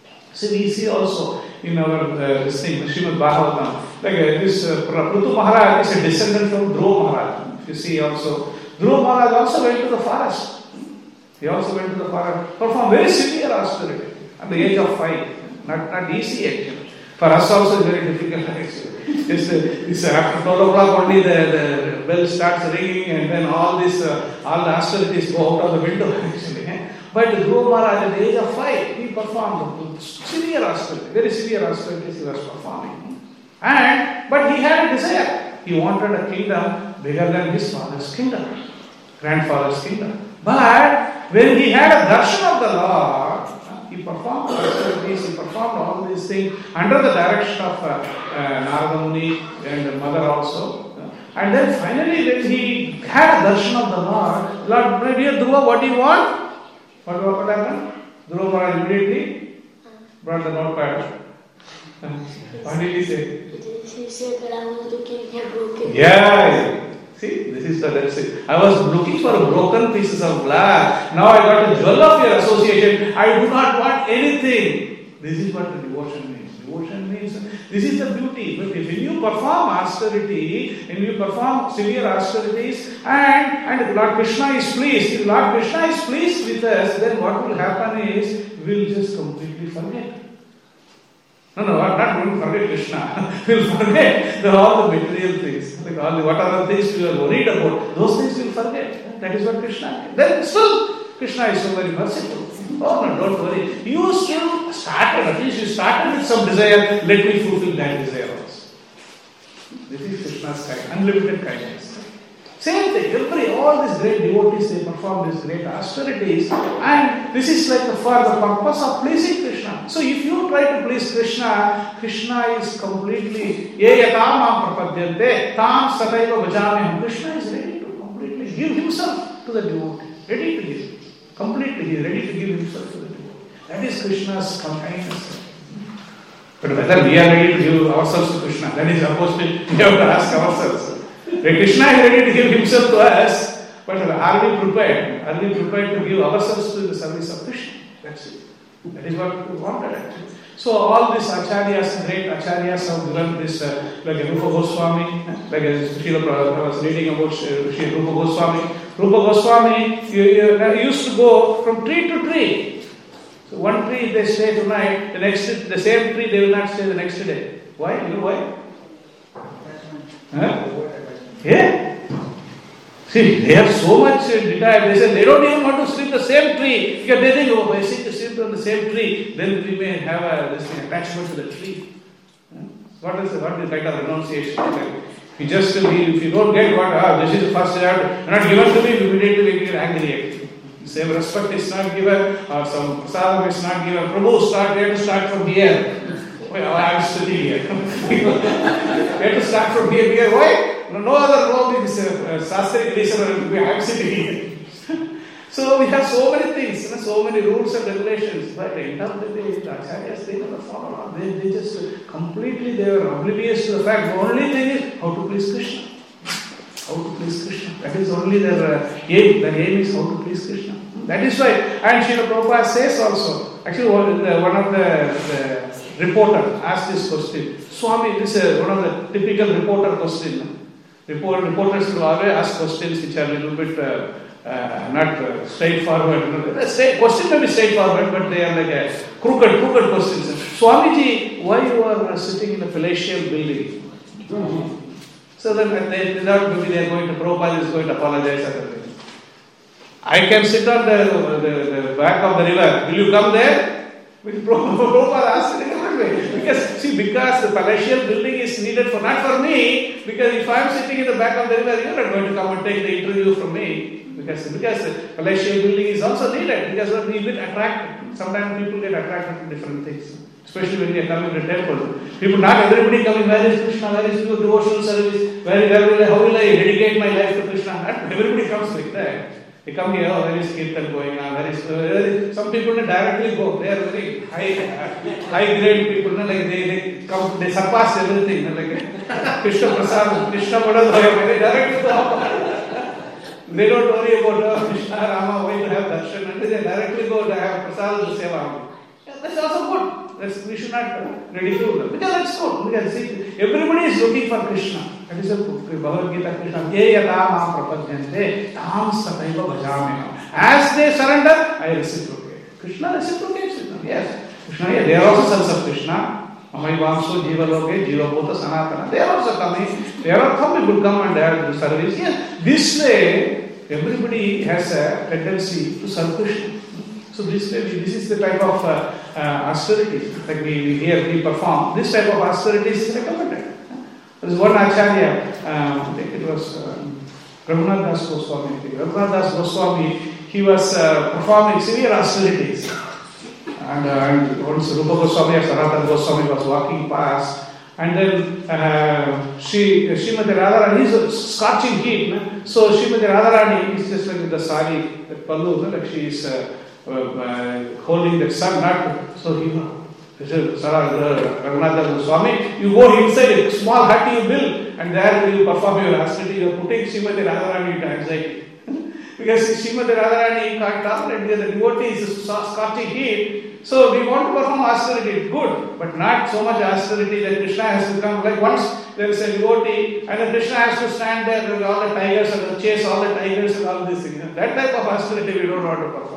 Speaker 1: So we see also in our uh, this thing, Srimad Bhagavatam, like uh, this uh, Prithu Maharaj is a descendant from Dhruva Maharaj. If you see also, Dhruva Maharaj also went to the forest. He also went to the forest, performed very severe austerity at the age of five. Not, not easy actually. For us also very difficult actually. It's, uh, it's uh, after twelve o'clock only the, the bell starts ringing and then all this, uh, all the austerities go out of the window actually. Eh? But Dhruva Maharaj at the age of five, he performed severe austerity, very severe austerities he was performing. And, but he had a desire. He wanted a kingdom bigger than his father's kingdom, grandfather's kingdom. But when he had a darshan of the Lord, he performed austerities, he performed all these things under the direction of uh, uh, Narada Muni and mother also. And then finally when he had a darshan of the Lord, Lord, my dear Dhruva, what do you want? What, what happened? Dhruva Maharaj immediately brought the notepad. What did he say?
Speaker 3: He said that I was looking for broken.
Speaker 1: Yeah. See, this is the, let's say, I was looking for broken pieces of glass. Now I got a jewel of your association. I do not want anything. This is what the devotion means. Devotion means, this is the beauty. But if you perform austerity, when you perform severe austerities, and, and Lord Krishna is pleased, if Lord Krishna is pleased with us, then what will happen is, we will just completely forget. No, no, I'm not going to forget Krishna. We'll forget the, all the material things. Like all the, what are the things we are worried about, those things you will forget. That is what Krishna. Then still, Krishna is so very merciful. Oh no, don't worry. You still started, at least you started with some desire, let me fulfill that desire also. This is Krishna's kind, unlimited kindness. Same thing, every, all these great devotees, they perform these great austerities, and this is like for the purpose of pleasing Krishna. So if you try to please Krishna, Krishna is completely, ye yatam mam prapadyante, tam sataiva bhajameham. Krishna is ready to completely give himself to the devotee, ready to give, completely, he is ready to give himself to the devotee. That is Krishna's kindness. But whether we are ready to give ourselves to Krishna, that is supposed to, we have to ask ourselves. Krishna is ready to give himself to us, but are we prepared? Are we prepared to give ourselves to the service of Krishna? That's it. That is what we wanted actually. So all these acharyas, great acharyas have given this, uh, like Rupa Goswami, like Srila Prabhupada was reading about Sri Rupa Goswami. Rupa Goswami used to go from tree to tree. So one tree they stay tonight, the next, the same tree they will not stay the next day. Why? You know why? Huh? Yeah. See, they have so much detached. They say they don't even want to sleep the same tree because they think, oh, if I sit to sleep on the same tree, then we may have a this thing, attachment to the tree. Huh? What is the, what is the kind of renunciation? If you just if you don't get what ah, this is the first step, not given to me, immediately we get angry. Same respect is not given, or some prasadam is not given. Prabhu, start, we have to start from here. Well, I am sitting here. We have to start from here. Here, why? No, no other role is uh, Sastric reason. I am sitting here. So we have so many things, you know, so many rules and regulations. But end of the day, the acharyas, they never follow. They, they just completely they are oblivious to the fact. The only thing is how to please Krishna. How to please Krishna. That is only their uh, aim. Their aim is how to please Krishna. That is why. And Srila Prabhupada says also. Actually, one, the, one of the, the reporter asked this question. Swami, this is one of the typical reporter question. Report, reporters will always ask questions which are a little bit uh, uh, not uh, straightforward. The straight, question may be straightforward, but they are like a crooked, crooked questions. Swamiji, why you are sitting in a palatial building? Mm-hmm. So then they, they thought maybe they are going to, Prabhupada is going to apologize or something. I can sit on the, the, the back of the river. Will you come there? Prabhupada asked in a different way. Because, see, because the palatial building is needed for, not for me, because if I am sitting in the back of the river, you are not going to come and take the interview from me. Because, because the palatial building is also needed, because we get attracted. Sometimes people get attracted to different things. Especially when we are coming to temple. People, not everybody coming, where is Krishna, where is your devotional service, where, where will I, how will I dedicate my life to Krishna? Not everybody comes like that. They come here, oh, where is Kirtan going on, where is, where is some people directly go, they are very high, high grade people, like they, they come, they surpass everything, like Krishna Prasad, Krishna Padadhoya, they directly go. They don't worry about oh, Krishna, Rama, going to have darshan, and they directly go to have Prasad to seva. That's also good. That's, we should not ridicule them. Because that's good. Because see, everybody is looking for Krishna. That is a Bhagavad Gita Krishna. Ye yata mam prapadyante tam sataiva bhajameham. As they surrender, I reciprocate. Krishna reciprocates with them. Yes. Krishna, yeah, they are also sons of Krishna. Amai vamso jiva loke jiva bhuta sanatana. They are also coming. They are some people come and have the service. Yes. This way, everybody has a tendency to serve Krishna. So this way, this is the type of uh, uh, austerities that we, we here we perform. This type of austerities is recommended. There is one acharya, um, I think it was um, Raghunath Das Goswami. Raghunath Das Goswami, he was uh, performing severe austerities. And, uh, and once Rupa Goswami or Sanatana Goswami was walking past, and then uh, she, Srimati Radharani is scorching heat. No? So Srimati Radharani is just like with the sari, the pallu, no? Like she is uh, uh, uh, holding the sun, not so he. Raghunath Goswami, you go inside a small hut you build, and there you perform your austerity. You are putting Srimati Radharani into anxiety. Because Srimati Radharani can't tolerate the devotee is scorching heat. So we want to perform austerity, good, but not so much austerity that Krishna has to come. Like once there is a devotee, and then Krishna has to stand there with all the tigers and chase all the tigers and all these things. That type of austerity we don't want to perform.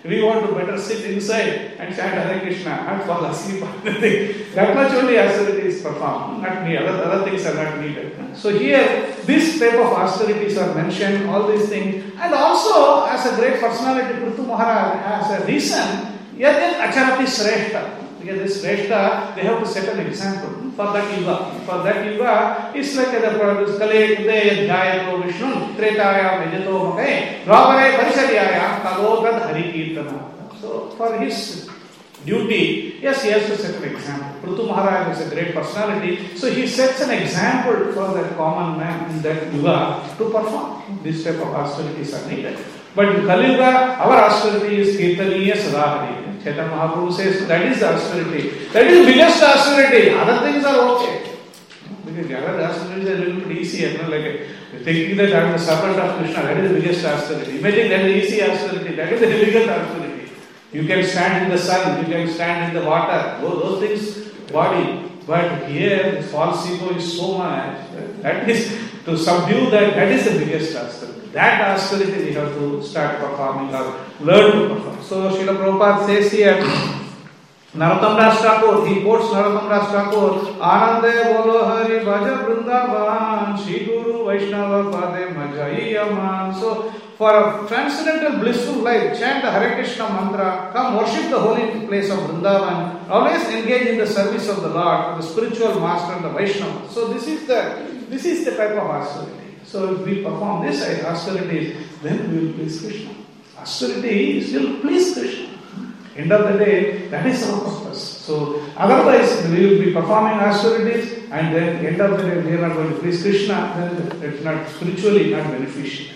Speaker 1: We want to better sit inside and chant Hare Krishna and fall asleep on the thing. That much only austerity is performed. Not need, other, other things are not needed. So here, this type of austerities are mentioned, all these things. And also, as a great personality, Prithu Maharaj has a reason, Yajat Acharati Sreshta. Because this Sreshta, they have to set an example for that yuga. For that yuga, it's like the Kale Kude Yadhyayato Vishnu, Tretaya Mejato Makae, Dwapare Parisharyaya, Kalodad Hari Kirtana. So, for his duty, yes, he has to set an example. Prithu Maharaj is a great personality, so he sets an example for that common man in that yuga to perform. This type of austerities are needed. But in Kali Yuga, our austerity is Kirtaniya Sadahari. Chaitanya Mahaprabhu says that is the austerity. That is the biggest austerity. Other things are okay. Because the other austerity is a little bit easier. You know, like thinking that I am the servant of Krishna, that is the biggest austerity. Imagine that is the easy austerity. That is the difficult austerity. You can stand in the sun, you can stand in the water. Those, those things, body. But here, false ego is so much. That is, to subdue that, that is the biggest austerity. That austerity we have to start performing or learn to perform. So Srila Prabhupada says here, Narottam Das Thakur, he quotes Narottam Das Thakur, Anande Bolo Hari Bhaja Vrindavan, Shri Guru Vaishnava Pade Majayaman. So for a transcendental blissful life, chant the Hare Krishna mantra, come worship the holy place of Vrindavan, always engage in the service of the Lord, the spiritual master and the Vaishnava. So this is the this is the type of austerity. So if we perform this austerities, then we will please Krishna. Austerity is still please Krishna. End of the day, that is our purpose. So otherwise, we will be performing austerities, and then end of the day, we are not going to please Krishna. Then it's not spiritually not beneficial.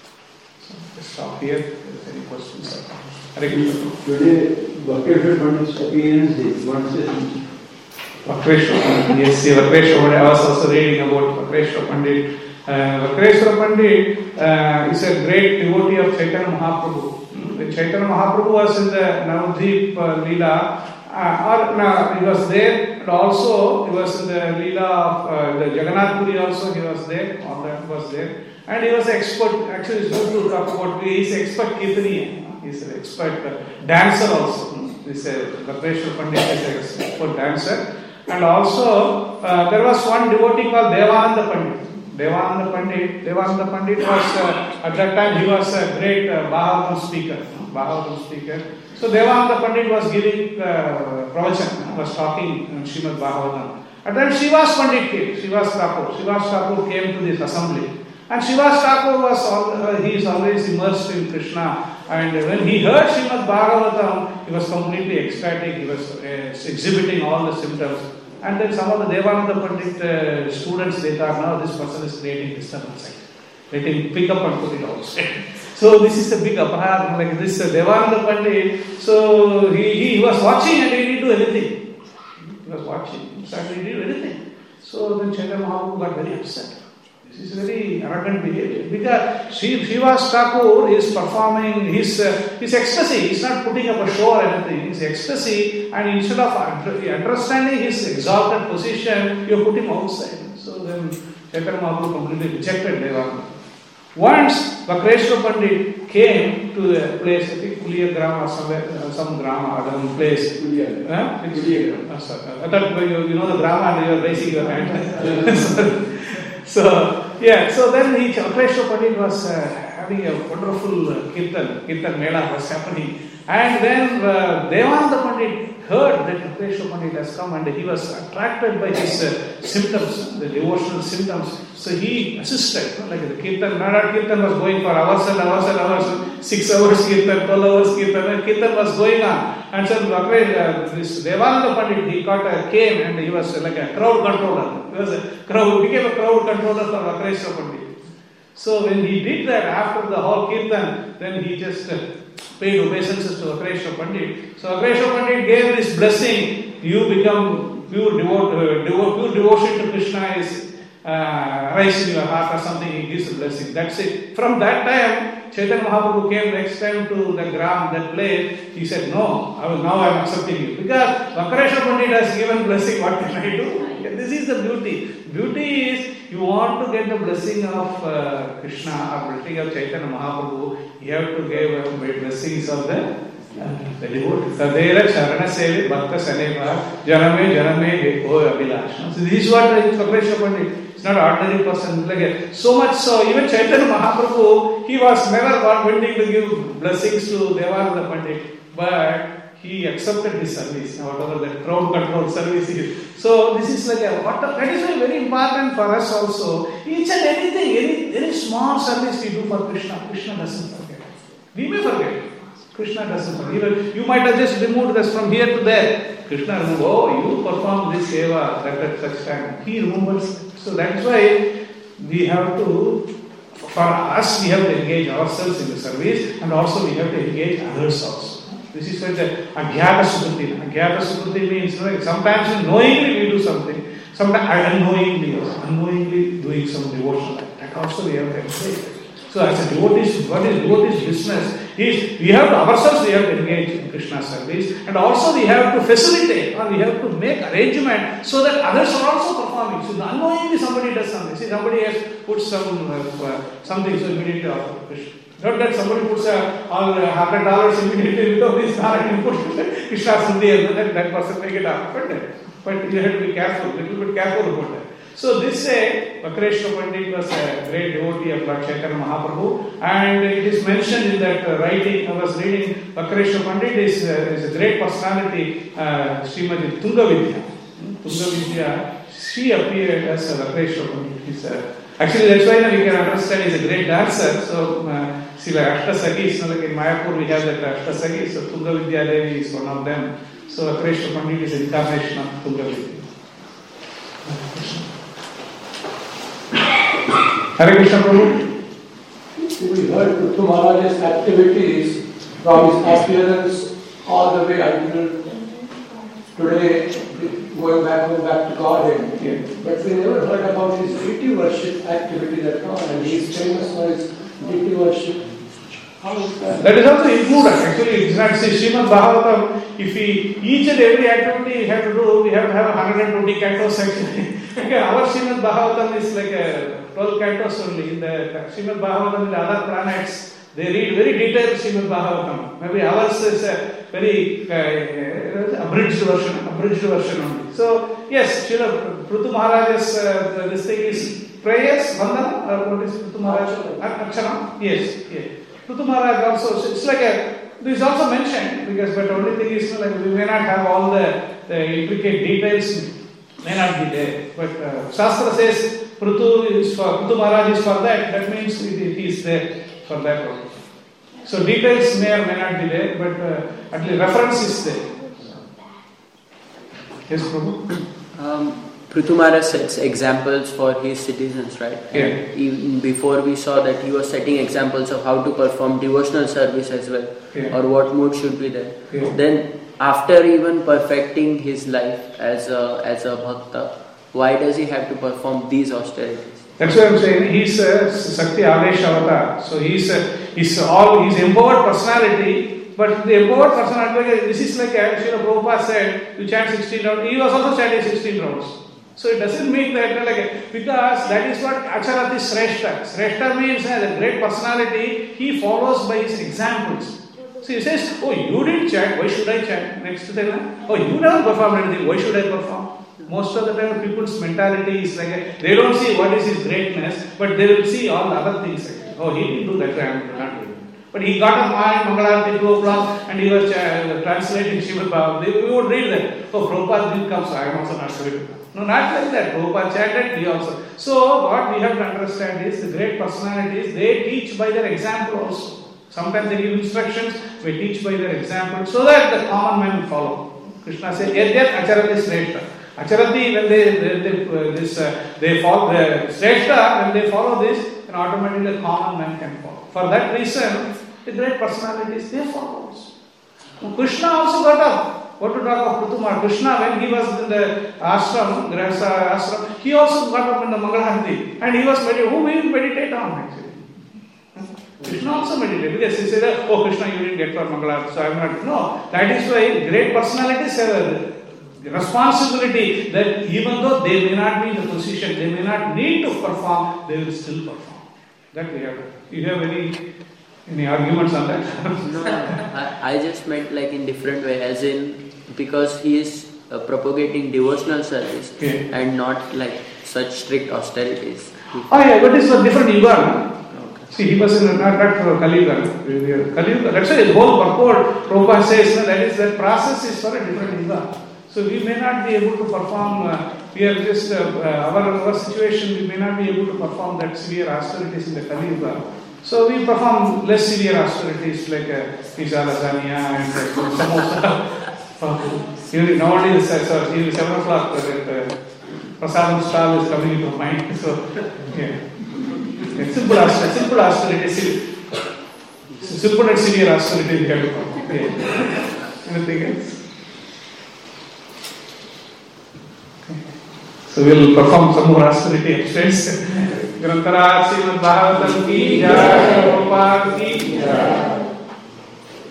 Speaker 1: So let's stop here. If there are any questions, Hare Krishna.
Speaker 4: Today, Vakreshwar Pandit's opinion is what is it?
Speaker 1: Vakreshwar, yes, Vakreshwar. I was also reading about Vakreshwar Pandit. Uh, Vakreshwar Pandit uh, is a great devotee of Chaitanya Mahaprabhu. When Chaitanya Mahaprabhu was in the Navadvip uh, Leela, uh, or uh, he was there, and also he was in the Leela of uh, the Jagannath Puri also, he was there, all that was there. And he was an expert, actually it's good to talk about, he is an expert Kirtaniya, he is an expert uh, dancer also. He is a Vakreshwar Pandit is an expert dancer. And also, uh, there was one devotee called Devananda Pandit. Devananda Pandit, Devananda Pandit was, uh, at that time he was a great uh, Bhagavatam speaker, Bhagavatam speaker. So Devananda Pandit was giving uh, pravachan, was talking in Srimad Bhagavatam. And then Shivas Pandit came, Shivas Thakur. Shivas Thakur came to this assembly. And Shivas Thakur was, all, uh, he is always immersed in Krishna. And when he heard Srimad Bhagavatam, he was completely ecstatic, he was uh, exhibiting all the symptoms. And then some of the Devananda Pandit uh, students, they thought, now this person is creating disturbance. Let him pick up and put it outside. So this is a big aparat, like this uh, Devananda Pandit. So he, he was watching and he didn't do anything. He was watching, so he didn't do anything. So then Chaitanya Mahaprabhu got very upset. This is very arrogant behavior. Because Shivas Thakur is performing his, uh, his ecstasy. He's not putting up a show or anything. His ecstasy, and instead of understanding his exalted position, you put him outside. So then Chaitanya Mahaprabhu completely rejected Devananda. Once Vakreshwar Pandit came to the place, I think Puliya Grama or somewhere, uh, some Grama, some place.
Speaker 4: Puliya.
Speaker 1: Huh?
Speaker 4: Puliya.
Speaker 1: Oh, sorry. I thought you, you know the Grama and you are raising your hand. so, So, yeah, so then he, Vakreshwar Pandit was uh, having a wonderful uh, kirtan, kirtan mela was happening. And then uh, Devananda Pandit heard that Vakreshwar Pandit has come and he was attracted by his uh, symptoms, the devotional symptoms. So he assisted, you know, like the kirtan, Nada kirtan was going for hours and hours and hours, six hours kirtan, twelve hours kirtan, and kirtan was going on. And so uh, this Devananda Pandit, he got a cane and he was like a crowd controller. He was a crowd, became a crowd controller for Vakreshwar Pandit. So when he did that after the whole kirtan, then he just uh, paid obeisances to Vakreshwar Pandit. So Vakreshwar Pandit gave this blessing, you become pure, devote, uh, devo- pure devotion to Krishna is uh, rise in your heart or something, he gives a blessing. That's it. From that time, Chaitanya Mahaprabhu came next time to the gram, that place, he said, no, I will, now I am accepting you. Because Vakreshwar Pandit has given blessing, what can I do? This is the beauty. Beauty is, you want to get the blessing of uh, Krishna or blessing of Chaitanya Mahaprabhu, you have to give uh, blessings of the The devotee, Tadera Charana Sevi Bhakta Saneva, Janame Janame Eko Abhilash. So this is what Sakreshwar Pandit. It's not an ordinary person. Like so much so, even Chaitanya Mahaprabhu, he was never wanting to give blessings to Devananda Pandit, but he accepted his service, whatever that crowd control service is. So this is like a, what a, that is why very important for us also. Each and anything, any any small service we do for Krishna, Krishna doesn't forget. We may forget. Krishna doesn't forget. Even you might have just removed this from here to there. Krishna removed, oh, you perform this seva at that such time. He remembers. So that's why we have to, for us, we have to engage ourselves in the service, and also we have to engage others also. This is like the Agyata Sukruti. Agyata Sukruti means like sometimes knowingly we do something, sometimes unknowingly, unknowingly doing some devotion. That also we have to engage. So as a devotee, what is devotee's business is we have to ourselves we have to engage in Krishna service, and also we have to facilitate or we have to make arrangement so that others are also performing. So unknowingly somebody does something. See, somebody has put some uh, something so immediately offer Krishna. Not that somebody puts uh, all uh, hundred dollars immediately without this knowledge and put Krishna Sundhi and then that person take it up. But, but you have to be careful, little bit careful about that. So this say Vakreshwar Pandit was a great devotee of Lord Chaitanya Mahaprabhu, and it is mentioned in that uh, writing. I was reading Vakreshwar Pandit is, uh, is a great personality, uh, Srimati Tungavidya. Tungavidya, she appeared as a Vakreshwar Pandit. He's a, actually, that's why we can understand he's a great dancer. So, uh, see, like Ashtasakis, so like in Mayapur we have that Ashtasakis. So Tungavidya Devi is one of them. So Vakreshwar Pandit is an incarnation of Tungavidya. Hare Krishna Prabhu.
Speaker 5: We heard Prithu Maharaj's activities from his appearance all the way until today, going back going back to Godhead.
Speaker 1: Yeah.
Speaker 5: But we never heard about his deity worship activity at all, and he is famous for his deity worship. How is that?
Speaker 1: That is also included. Actually, it's not say Srimad Bhagavatam. If we each and every activity we have to do, we have to have one hundred twenty cantos actually. Our Srimad Bhagavatam is like a twelve cantos only. In the Srimad Bhagavatam, in the other planets, they read very detailed Srimad Bhagavatam. Maybe ours is a very uh, abridged version, abridged version only. So yes, Srila Prithu Maharaj's uh, this thing is prayers, Vandana, or what is Prithu Maharaj? Akshana? Yes, yes. Prithu Maharaj also, it's like a, this is also mentioned, because but the only thing is like we may not have all the, the intricate details, may not be there. But uh, Shastra says Prithu is for, Prithu Maharaj is for that, that means he is there for that also. So details may or may not be there, but uh, at least reference is there. Yes, Prabhu?
Speaker 2: Um, Prithu Maharaj sets examples for his citizens, right?
Speaker 1: Yeah.
Speaker 2: And even before we saw that he was setting examples of how to perform devotional service as well,
Speaker 1: Yeah.
Speaker 2: or what mode should be there.
Speaker 1: Yeah.
Speaker 2: Then, after even perfecting his life as a as a bhakta, why does he have to perform these austerities?
Speaker 1: That's why I'm saying he's a Sakti Avesh Avatar. So he's a, he's all he's empowered personality. But the empowered personality, this is like Srila Prabhupada said, you chant sixteen rounds. He was also chanting sixteen rounds. So it doesn't mean that like because that is what Acharati Sreshta. Sreshta means uh, the great personality. He follows by his examples. So he says, oh, you didn't chant, why should I chant? Next to them, oh, you never performed anything, why should I perform? Most of the time people's mentality is like, a, they don't see what is his greatness, but they will see all the other things. Like, oh, he didn't do that, I am not doing it. But he got a mind, Mangalarati, two o'clock, and he was uh, translating Srimad Bhagavatam. We would read that, oh, Prabhupada didn't come, so I am also not doing it. No, not like that. Prabhupada chanted, we also. So, what we have to understand is, the great personalities, they teach by their example also. Sometimes they give instructions, we teach by their example, so that the common man will follow. Krishna says, Yadyat Acharati Sreshta. Acharati, when they, they, they, uh, this, uh, they follow, the Sreshta, when they follow this, then automatically the common man can follow. For that reason, the great personalities, they follow also. Krishna also got up. What to talk of Prithu Maharaj? Krishna, when he was in the ashram, Grihastha ashram, he also got up in the Mangalarati. And he was meditating. Who will meditate on actually? Krishna also meditated. Because he said, oh Krishna, you didn't get for Mangalarati, so I am not. No, that is why great personalities have a responsibility that even though they may not be in the position, they may not need to perform, they will still perform. That we have. You have any Any arguments on that?
Speaker 2: No, I, I just meant like in different way, as in because he is uh, propagating devotional service
Speaker 1: Okay.
Speaker 2: and not like such strict austerities.
Speaker 1: Oh yeah, but it's a different yuga. No?
Speaker 2: Okay.
Speaker 1: See, he was in not that for Kali Yuga. Kali Yuga. That's why the whole purport Prabhupada says no, that is that process is for a different yuga. So we may not be able to perform. Uh, we are just uh, uh, our our situation. We may not be able to perform that severe austerities in the Kali Yuga. So we perform less severe austerities like uh, pizza, lasagna, and uh, samosa. Even nowadays, uh, so even seven o'clock, uh, uh, prasadam stall is coming into mind. So yeah. Yeah, simple austerity, simple austerity, simple and severe austerity. Yeah. Anything else? So we'll perform some more austerity upstairs. Grantara Srimad Bhagavatam ki jai, Prabhupada ki jai.